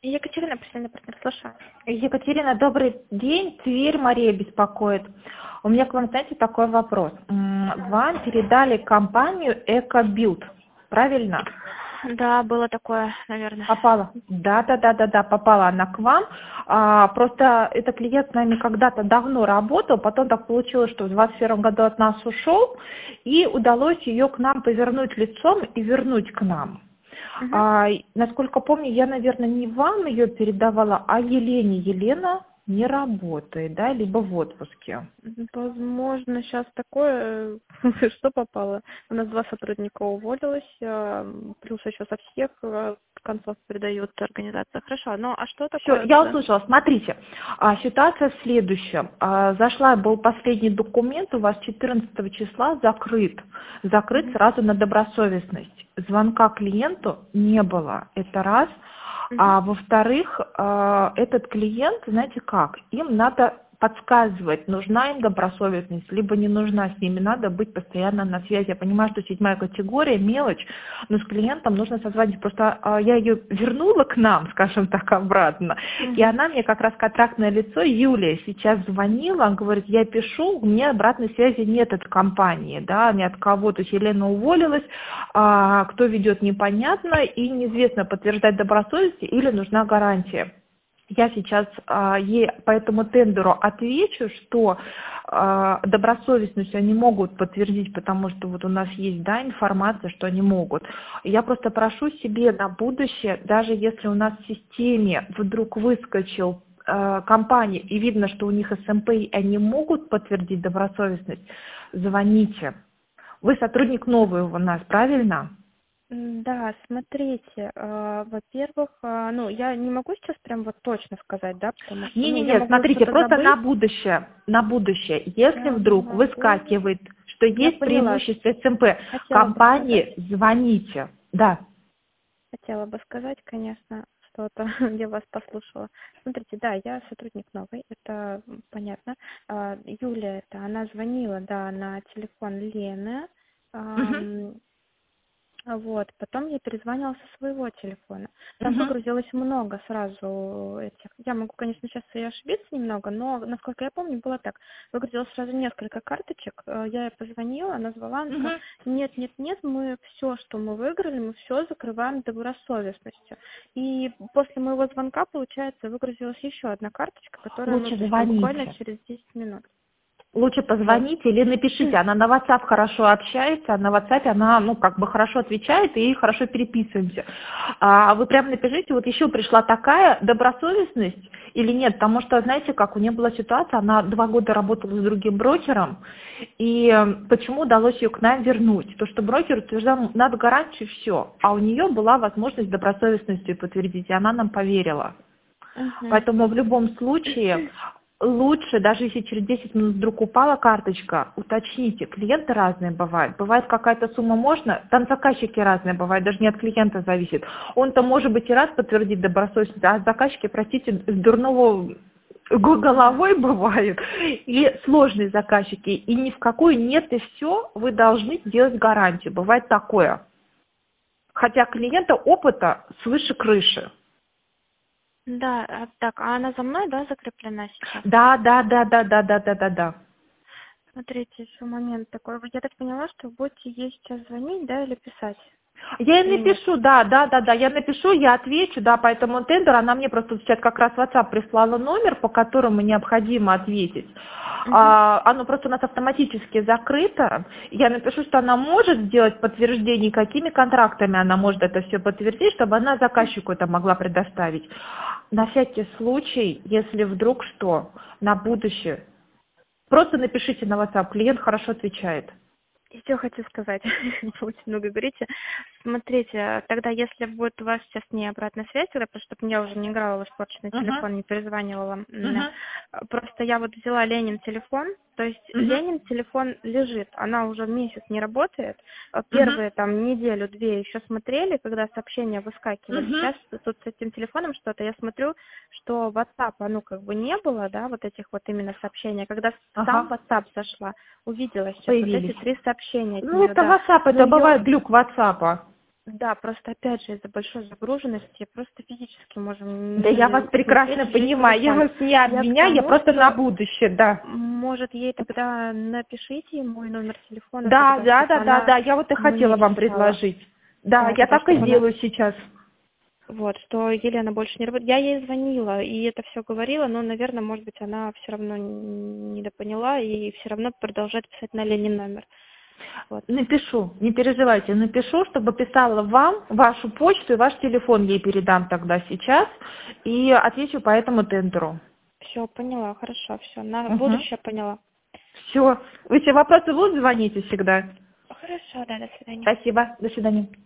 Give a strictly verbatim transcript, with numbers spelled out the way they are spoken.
Екатерина, постоянный партнер, слушаю. Екатерина, добрый день. Тверь, Мария беспокоит. У меня к вам, знаете, такой вопрос. М, Вам передали компанию «Экобилд», правильно? Да, было такое, наверное. Попала. Да, да, да, да, да, попала она к вам. А, просто этот клиент с нами когда-то давно работал, потом так получилось, что в двадцать первом году от нас ушел, и удалось ее к нам повернуть лицом и вернуть к нам. Мгм. А, и, насколько помню, я, наверное, не вам ее передавала, а Елене. Елена не работает, да, либо в отпуске. Возможно, сейчас такое, что попало. У нас два сотрудника уволилось, а, плюс еще со всех а, концов передают организация. Хорошо, ну а что Все, такое? я с- услышала. Смотрите, а, ситуация в следующем. А, зашла, был последний документ, у вас четырнадцатого числа закрыт. Закрыт Мгм. сразу на добросовестность. Звонка клиенту не было. Это раз. Мгм. А во-вторых, а, этот клиент, знаете как, им надо подсказывать, нужна им добросовестность, либо не нужна, с ними надо быть постоянно на связи. Я понимаю, что седьмая категория, мелочь, но с клиентом нужно созвонить. Просто а, я ее вернула к нам, скажем так, обратно, и Мгм. она мне как раз контрактное лицо, Юлия, сейчас звонила, говорит, я пишу, у меня обратной связи нет от компании, да, ни от кого, то есть Елена уволилась, а, кто ведет, непонятно, и неизвестно, подтверждать добросовестность или нужна гарантия. Я сейчас а, ей по этому тендеру отвечу, что а, добросовестность они могут подтвердить, потому что вот у нас есть, да, информация, что они могут. Я просто прошу себе на будущее, даже если у нас в системе вдруг выскочил а, компания и видно, что у них эс эм пэ, и они могут подтвердить добросовестность, звоните. Вы сотрудник новый у нас, правильно? М, Да, смотрите, а, во-первых, а, ну, я не могу сейчас прям вот точно сказать, да, потому что, ну, я Не-не-не, могу смотрите, что-то просто на забыть. будущее, на будущее, если Я вдруг могу, выскакивает, что я есть поняла, преимущество эс эм пэ, хотела бы сказать. компании звоните. Да. Хотела бы сказать, конечно, что-то, я вас послушала. Смотрите, да, я сотрудник новый, это м, понятно. А, Юля, это она звонила, да, на телефон Лены. Мгм, ам, Вот, потом я перезванивала со своего телефона. Там мгм. выгрузилось много сразу этих. Я могу, конечно, сейчас и ошибиться немного, но, насколько я помню, было так. Выгрузилось сразу несколько карточек. э, Я ей позвонила, назвала, она сказала, Мгм. нет, нет, нет, мы все, что мы выиграли, мы все закрываем добросовестностью. И после моего звонка, получается, выгрузилась еще одна карточка, которая, ну, Лучше то есть там буквально звоните. через десять минут. Лучше Вот. позвоните или напишите. Она на WhatsApp хорошо общается, а на WhatsApp она, ну, как бы хорошо отвечает и хорошо переписываемся. А вы прям напишите, вот еще пришла такая добросовестность или нет, потому что, знаете, как у нее была ситуация, она два года работала с другим брокером, и э, почему удалось ее к нам вернуть? То, что брокер утверждал, надо гарантию, все, а у нее была возможность добросовестности подтвердить, и она нам поверила. Мгм. Поэтому в любом случае лучше, даже если через десять минут вдруг упала карточка, уточните, клиенты разные бывают. Бывает какая-то сумма можно, там заказчики разные бывают, даже не от клиента зависит. Он-то может быть и раз подтвердить добросовестность, а заказчики, простите, с дурного го- Да. головой бывают, и сложные заказчики, и ни в какую нет, и все, вы должны сделать гарантию. Бывает такое. Хотя клиента опыта свыше крыши. Да, а, так, а она за мной, да, закреплена сейчас? Да, да, да, да, да, да, да, да, да. Смотрите, еще момент такой. Я так поняла, что вы будете ей сейчас звонить, да, или писать? Я ей Или нет? напишу, да, да, да, да, я напишу, я отвечу, да, по этому тендеру. Она мне просто сейчас как раз в WhatsApp прислала номер, по которому необходимо ответить. Угу. А, оно просто у нас автоматически закрыто. Я напишу, что она может сделать подтверждение, какими контрактами она может это все подтвердить, чтобы она заказчику это могла предоставить. На всякий случай, если вдруг что, на будущее, просто напишите на WhatsApp, клиент хорошо отвечает. Еще хочу сказать, вы очень много говорите. Смотрите, тогда если будет у вас сейчас не обратная связь, тогда просто чтобы я уже не играла в испорченный Угу, телефон, не перезванивала. м, угу, Просто я вот взяла Ленин телефон, то есть угу, Ленин телефон лежит, она уже месяц не работает. А угу. Первые там неделю-две еще смотрели, когда сообщения выскакивали. Мгм. Сейчас тут с этим телефоном что-то, я смотрю, что WhatsApp, ну как бы не было, да, вот этих вот именно сообщений. Когда сам Ага, WhatsApp зашла, увидела сейчас вот эти появились. три сообщения от Ну, нее, это да. WhatsApp, Но это ее бывает глюк WhatsApp. Да, просто опять же из-за большой загруженности просто физически можем Да я вас не прекрасно смотреть чужие понимаю, я телефоны. вас не Я к обвиняю, я тому, просто на что будущее, да. может ей тогда напишите мой номер телефона Да, тогда, да, чтобы да, да, она да, я вот и мне хотела вам писала. предложить. Да, Да, я тогда, так и чтобы она... сделаю сейчас. Вот, что Елена больше не работает. Я ей звонила и это все говорила, но, наверное, может быть, она все равно недопоняла и все равно продолжает писать на Ленин номер. Вот. Напишу, не переживайте, напишу, чтобы писала вам, вашу почту и ваш телефон ей передам тогда сейчас и отвечу по этому тендеру. Все, поняла, хорошо, все. На Угу. будущее поняла. Все. Вы все вопросы будут, звоните всегда. Хорошо, да, до свидания. Спасибо. До свидания.